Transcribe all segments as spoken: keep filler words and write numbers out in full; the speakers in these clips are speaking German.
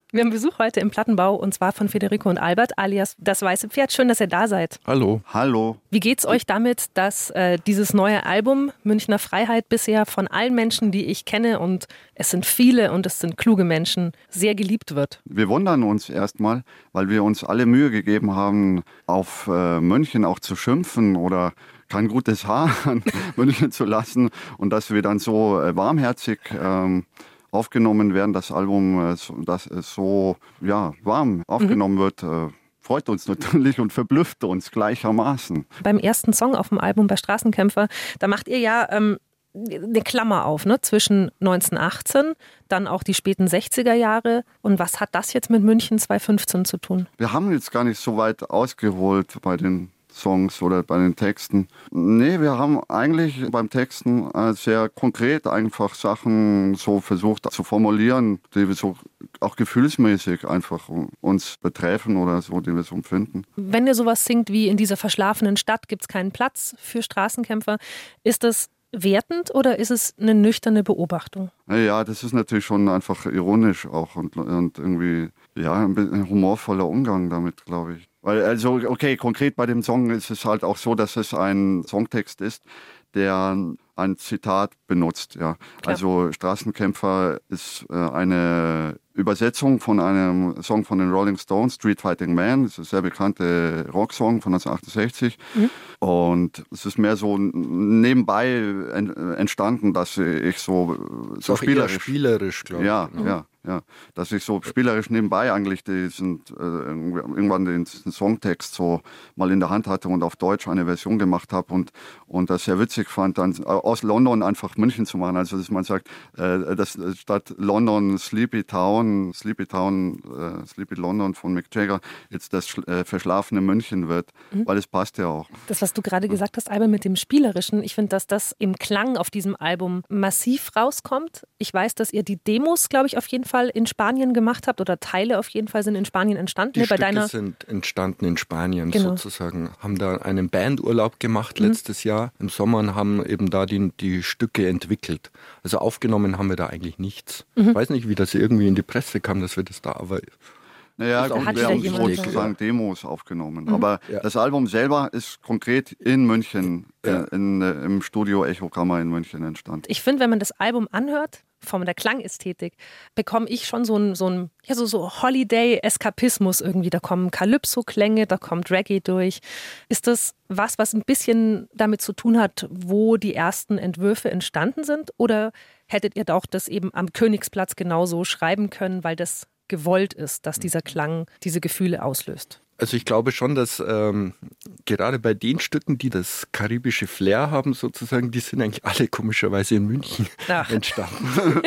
Wir haben Besuch heute im Plattenbau und zwar von Federico und Albert alias Das Weiße Pferd. Schön, dass ihr da seid. Hallo. Hallo. Wie geht's euch damit, dass äh, dieses neue Album Münchner Freiheit bisher von allen Menschen, die ich kenne, und es sind viele und es sind kluge Menschen, sehr geliebt wird? Wir wundern uns erstmal, weil wir uns alle Mühe gegeben haben, auf äh, München auch zu schimpfen oder kein gutes Haar an München zu lassen und dass wir dann so äh, warmherzig ähm, aufgenommen werden, das Album, dass es so ja, warm aufgenommen mhm. wird, äh, freut uns natürlich und verblüfft uns gleichermaßen. Beim ersten Song auf dem Album, bei Straßenkämpfer, da macht ihr ja ähm, eine Klammer auf, ne? Zwischen neunzehnhundertachtzehn, dann auch die späten sechziger Jahre. Und was hat das jetzt mit München zweitausendfünfzehn zu tun? Wir haben jetzt gar nicht so weit ausgeholt bei den Songs oder bei den Texten. Nee, wir haben eigentlich beim Texten sehr konkret einfach Sachen so versucht zu formulieren, die wir so auch gefühlsmäßig einfach uns betreffen oder so, die wir so empfinden. Wenn ihr sowas singt wie in dieser verschlafenen Stadt gibt es keinen Platz für Straßenkämpfer, ist das wertend oder ist es eine nüchterne Beobachtung? Ja, das ist natürlich schon einfach ironisch auch und, und irgendwie ja, ein humorvoller Umgang damit, glaube ich. Weil, also, okay, konkret bei dem Song ist es halt auch so, dass es ein Songtext ist, der ein Zitat benutzt. Ja. Also Straßenkämpfer ist äh, eine Übersetzung von einem Song von den Rolling Stones, Street Fighting Man. Das ist ein sehr bekannter Rocksong von neunzehnhundertachtundsechzig. Mhm. Und es ist mehr so nebenbei entstanden, dass ich so, so spielerisch... spielerisch, glaube ich. Ja, mhm. ja. Ja, dass ich so spielerisch nebenbei eigentlich diesen, äh, irgendwann den, den Songtext so mal in der Hand hatte und auf Deutsch eine Version gemacht habe und, und das sehr witzig fand, dann aus London einfach München zu machen. Also dass man sagt, äh, dass statt London Sleepy Town, Sleepy Town, äh, Sleepy London von Mick Jagger jetzt das äh, verschlafene München wird, mhm. weil es passt ja auch. Das, was du gerade gesagt hast, Albert, mit dem Spielerischen, ich finde, dass das im Klang auf diesem Album massiv rauskommt. Ich weiß, dass ihr die Demos, glaube ich, auf jeden Fall in Spanien gemacht habt oder Teile auf jeden Fall sind in Spanien entstanden. Die ne, bei Stücke deiner sind entstanden in Spanien genau. sozusagen. Haben da einen Bandurlaub gemacht mhm. letztes Jahr im Sommer und haben eben da die, die Stücke entwickelt. Also aufgenommen haben wir da eigentlich nichts. Mhm. Ich weiß nicht, wie das irgendwie in die Presse kam, dass wir das da, aber... Naja, gut, wir haben sozusagen Demos aufgenommen. Mhm. Aber ja. das Album selber ist konkret in München, ja. äh, in, äh, im Studio Echokammer in München entstanden. Ich finde, wenn man das Album anhört, von der Klangästhetik, bekomme ich schon so ein, so ein ja, so, so Holiday-Eskapismus irgendwie. Da kommen Calypso-Klänge, da kommt Reggae durch. Ist das was, was ein bisschen damit zu tun hat, wo die ersten Entwürfe entstanden sind? Oder hättet ihr auch das eben am Königsplatz genauso schreiben können, weil das gewollt ist, dass dieser Klang diese Gefühle auslöst? Also ich glaube schon, dass ähm, gerade bei den Stücken, die das karibische Flair haben sozusagen, die sind eigentlich alle komischerweise in München Ach. entstanden.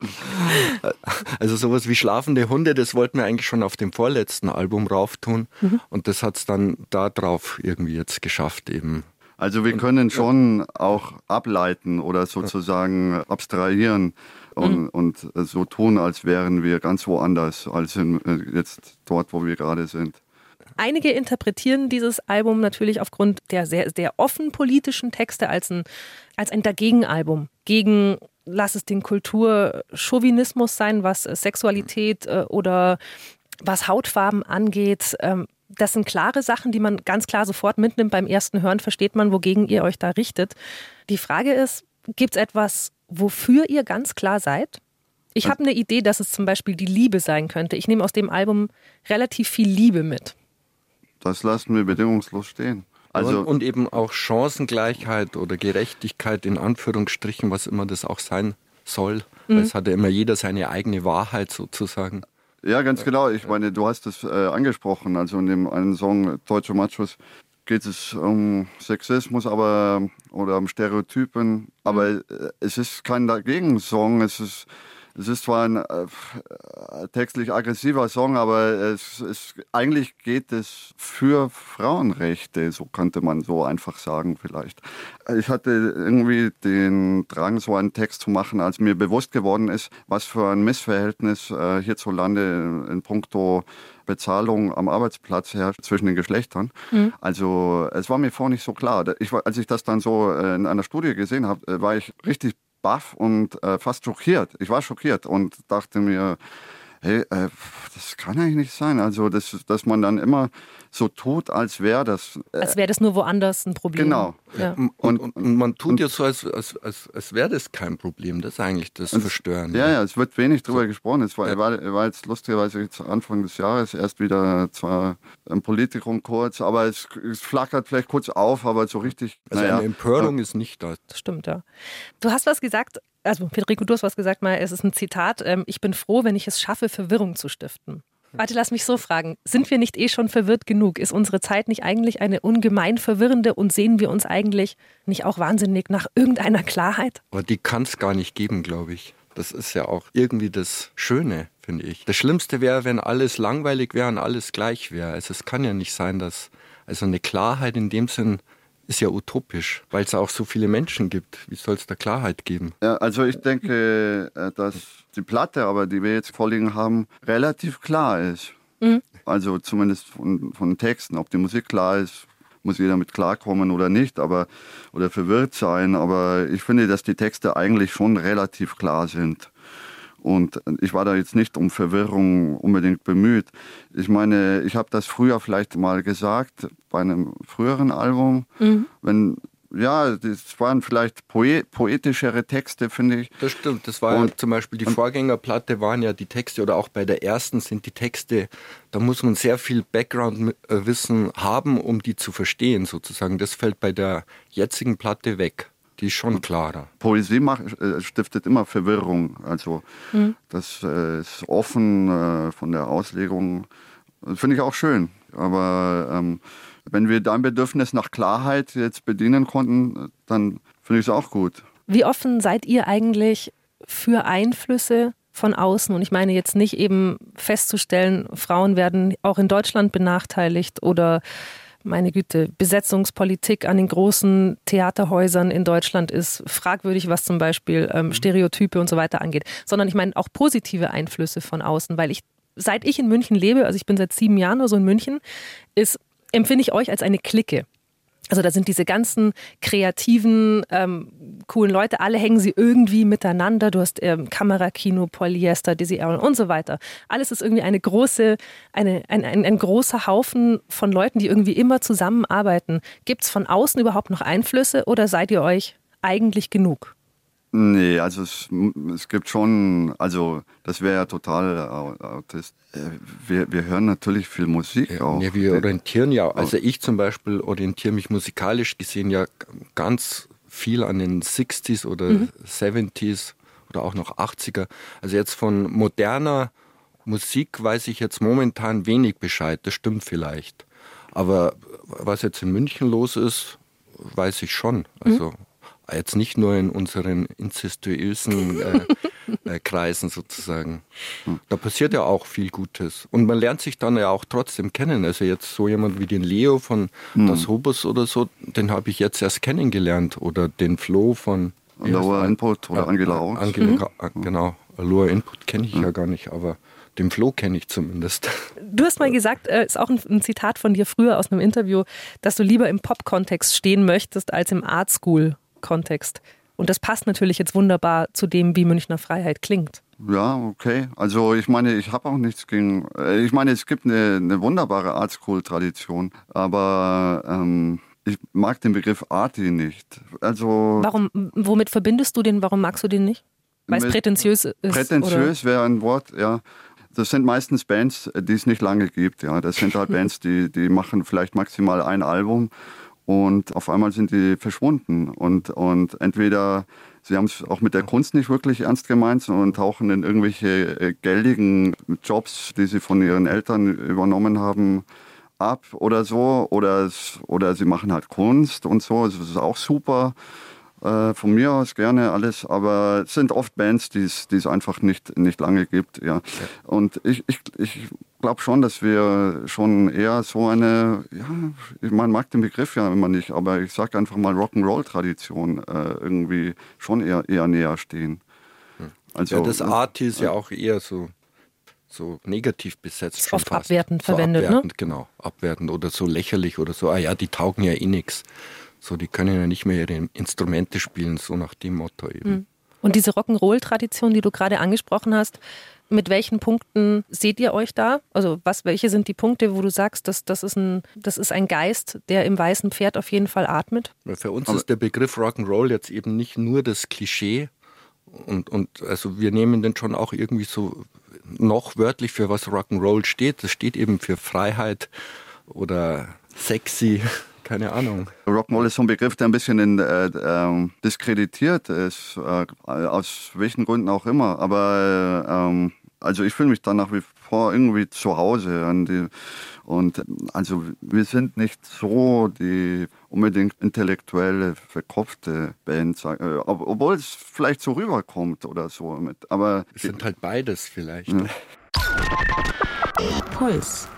Also sowas wie Schlafende Hunde, das wollten wir eigentlich schon auf dem vorletzten Album rauftun mhm. und das hat es dann da drauf irgendwie jetzt geschafft eben. Also wir können schon auch ableiten oder sozusagen abstrahieren und, mhm. und so tun, als wären wir ganz woanders als in, jetzt dort, wo wir gerade sind. Einige interpretieren dieses Album natürlich aufgrund der sehr, sehr offen politischen Texte als ein, als ein Dagegenalbum. Gegen, lass es den Kulturchauvinismus sein, was Sexualität äh, oder was Hautfarben angeht. Ähm, das sind klare Sachen, die man ganz klar sofort mitnimmt. Beim ersten Hören versteht man, wogegen ihr euch da richtet. Die Frage ist, gibt es etwas, wofür ihr ganz klar seid? Ich habe eine Idee, dass es zum Beispiel die Liebe sein könnte. Ich nehme aus dem Album relativ viel Liebe mit. Das lassen wir bedingungslos stehen. Also und, und eben auch Chancengleichheit oder Gerechtigkeit in Anführungsstrichen, was immer das auch sein soll. Mhm. Weil es hat ja immer jeder seine eigene Wahrheit sozusagen. Ja, ganz genau. Ich meine, du hast es äh, angesprochen. Also in dem einen Song Deutsche Machos geht es um Sexismus aber, oder um Stereotypen. Aber mhm. äh, es ist kein Dagegen-Song. Es ist Es ist zwar ein äh, textlich aggressiver Song, aber es, es, eigentlich geht es für Frauenrechte, so könnte man so einfach sagen vielleicht. Ich hatte irgendwie den Drang, so einen Text zu machen, als mir bewusst geworden ist, was für ein Missverhältnis äh, hierzulande in, in puncto Bezahlung am Arbeitsplatz herrscht zwischen den Geschlechtern. Mhm. Also es war mir vorher nicht so klar. Ich, als ich das dann so äh, in einer Studie gesehen habe, war ich richtig baff und äh, fast schockiert. Ich war schockiert und dachte mir, hey, äh, das kann eigentlich nicht sein. Also, das, dass man dann immer so tut, als wäre das... Äh, als wäre das nur woanders ein Problem. Genau. Ja. Und, und, und, und man tut und, ja so, als, als, als, als wäre das kein Problem. Das ist eigentlich das Verstörende. Ja, ja, es wird wenig drüber so. gesprochen. Es war, ja. war, war jetzt lustigerweise jetzt Anfang des Jahres erst wieder zwar ein Politikum kurz, aber es, es flackert vielleicht kurz auf, aber so richtig... Also naja, eine Empörung äh, ist nicht da. Das stimmt, ja. Du hast was gesagt, also Federico, du hast was gesagt, mal, es ist ein Zitat, ähm, ich bin froh, wenn ich es schaffe, Verwirrung zu stiften. Warte, lass mich so fragen. Sind wir nicht eh schon verwirrt genug? Ist unsere Zeit nicht eigentlich eine ungemein verwirrende und sehen wir uns eigentlich nicht auch wahnsinnig nach irgendeiner Klarheit? Aber die kann es gar nicht geben, glaube ich. Das ist ja auch irgendwie das Schöne, finde ich. Das Schlimmste wäre, wenn alles langweilig wäre und alles gleich wäre. Also es kann ja nicht sein, dass also eine Klarheit in dem Sinn ist ja utopisch, weil es auch so viele Menschen gibt. Wie soll es da Klarheit geben? Ja, also ich denke, dass die Platte, aber die wir jetzt vorliegen haben, relativ klar ist. Mhm. Also zumindest von, von Texten. Ob die Musik klar ist, muss jeder mit klarkommen oder nicht, aber oder verwirrt sein. Aber ich finde, dass die Texte eigentlich schon relativ klar sind. Und ich war da jetzt nicht um Verwirrung unbedingt bemüht. Ich meine, ich habe das früher vielleicht mal gesagt, bei einem früheren Album. Mhm. Wenn, ja, das waren vielleicht poet- poetischere Texte, finde ich. Das stimmt, das war und, ja zum Beispiel die Vorgängerplatte, waren ja die Texte, oder auch bei der ersten sind die Texte, da muss man sehr viel Background-Wissen haben, um die zu verstehen sozusagen. Das fällt bei der jetzigen Platte weg. Die ist schon klarer. Poesie macht, äh, stiftet immer Verwirrung. Also mhm. das äh, ist offen äh, von der Auslegung. Das finde ich auch schön. Aber ähm, wenn wir dein Bedürfnis nach Klarheit jetzt bedienen konnten, dann finde ich es auch gut. Wie offen seid ihr eigentlich für Einflüsse von außen? Und ich meine jetzt nicht eben festzustellen, Frauen werden auch in Deutschland benachteiligt oder meine Güte, Besetzungspolitik an den großen Theaterhäusern in Deutschland ist fragwürdig, was zum Beispiel ähm, Stereotype und so weiter angeht. Sondern ich meine auch positive Einflüsse von außen, weil ich, seit ich in München lebe, also ich bin seit sieben Jahren oder so in München, ist, empfinde ich euch als eine Clique. Also da sind diese ganzen kreativen, ähm, coolen Leute, alle hängen sie irgendwie miteinander. Du hast ähm, Kamerakino, Polyester, Dizzy Aaron und so weiter. Alles ist irgendwie eine große, eine, ein, ein, ein großer Haufen von Leuten, die irgendwie immer zusammenarbeiten. Gibt es von außen überhaupt noch Einflüsse oder seid ihr euch eigentlich genug? Nee, also es, es gibt schon, also das wäre ja total autist. Wir, wir hören natürlich viel Musik ja, auch. Ja, wir orientieren ja, also ich zum Beispiel orientiere mich musikalisch gesehen ja ganz viel an den sechziger oder mhm. siebziger oder auch noch achtziger. Also jetzt von moderner Musik weiß ich jetzt momentan wenig Bescheid, das stimmt vielleicht. Aber was jetzt in München los ist, weiß ich schon. Also mhm. jetzt nicht nur in unseren inzestuösen äh, äh, Kreisen sozusagen. Da passiert ja auch viel Gutes. Und man lernt sich dann ja auch trotzdem kennen. Also jetzt so jemand wie den Leo von mhm. Das Hobos oder so, den habe ich jetzt erst kennengelernt. Oder den Flo von Lower Input oder ja, Angela auch. Angela, mhm. Genau, Lower Input kenne ich mhm. ja gar nicht, aber den Flo kenne ich zumindest. Du hast mal gesagt, äh, ist auch ein, ein Zitat von dir früher aus einem Interview, dass du lieber im Pop-Kontext stehen möchtest als im Art-School-Kontext. Und das passt natürlich jetzt wunderbar zu dem, wie Münchner Freiheit klingt. Ja, okay. Also ich meine, ich habe auch nichts gegen... Ich meine, es gibt eine, eine wunderbare Art-School-Tradition, aber ähm, ich mag den Begriff Arty nicht. Also warum? Womit verbindest du den? Warum magst du den nicht? Weil es prätentiös ist? Prätentiös wäre ein Wort, ja. Das sind meistens Bands, die es nicht lange gibt. Ja. Das sind halt Bands, die, die machen vielleicht maximal ein Album und auf einmal sind die verschwunden. Und, und entweder sie haben es auch mit der Kunst nicht wirklich ernst gemeint und tauchen in irgendwelche geldigen Jobs, die sie von ihren Eltern übernommen haben, ab oder so. Oder, oder sie machen halt Kunst und so. Das ist auch super. Äh, von mir aus gerne alles, aber es sind oft Bands, die es einfach nicht, nicht lange gibt. Ja. Und ich, ich, ich glaube schon, dass wir schon eher so eine, ja, man mag den Begriff ja immer nicht, aber ich sage einfach mal Rock'n'Roll-Tradition äh, irgendwie schon eher, eher näher stehen. Also, ja, das Arty ist ja auch eher so, so negativ besetzt. Ist oft fast. abwertend so verwendet, abwertend, ne? Genau, abwertend oder so lächerlich oder so, ah ja, die taugen ja eh nichts. So, die können ja nicht mehr ihre Instrumente spielen, so nach dem Motto eben. Und diese Rock'n'Roll-Tradition, die du gerade angesprochen hast, Mit welchen Punkten seht ihr euch da? Also was, welche sind die Punkte, wo du sagst, dass das ist ein, das ist ein Geist, der im weißen Pferd auf jeden Fall atmet? Für uns ist der Begriff Rock'n'Roll jetzt eben nicht nur das Klischee und, und also wir nehmen den schon auch irgendwie so noch wörtlich für was Rock'n'Roll steht. Das steht eben für Freiheit oder sexy. Keine Ahnung. Rock'n'Roll ist so ein Begriff, der ein bisschen in, äh, äh, diskreditiert ist, äh, aus welchen Gründen auch immer. Aber äh, also ich fühle mich da nach wie vor irgendwie zu Hause. An die, und also wir sind nicht so die unbedingt intellektuelle, verkopfte Band, äh, obwohl es vielleicht so rüberkommt oder so. Mit, aber wir sind halt beides vielleicht. Ja. Puls.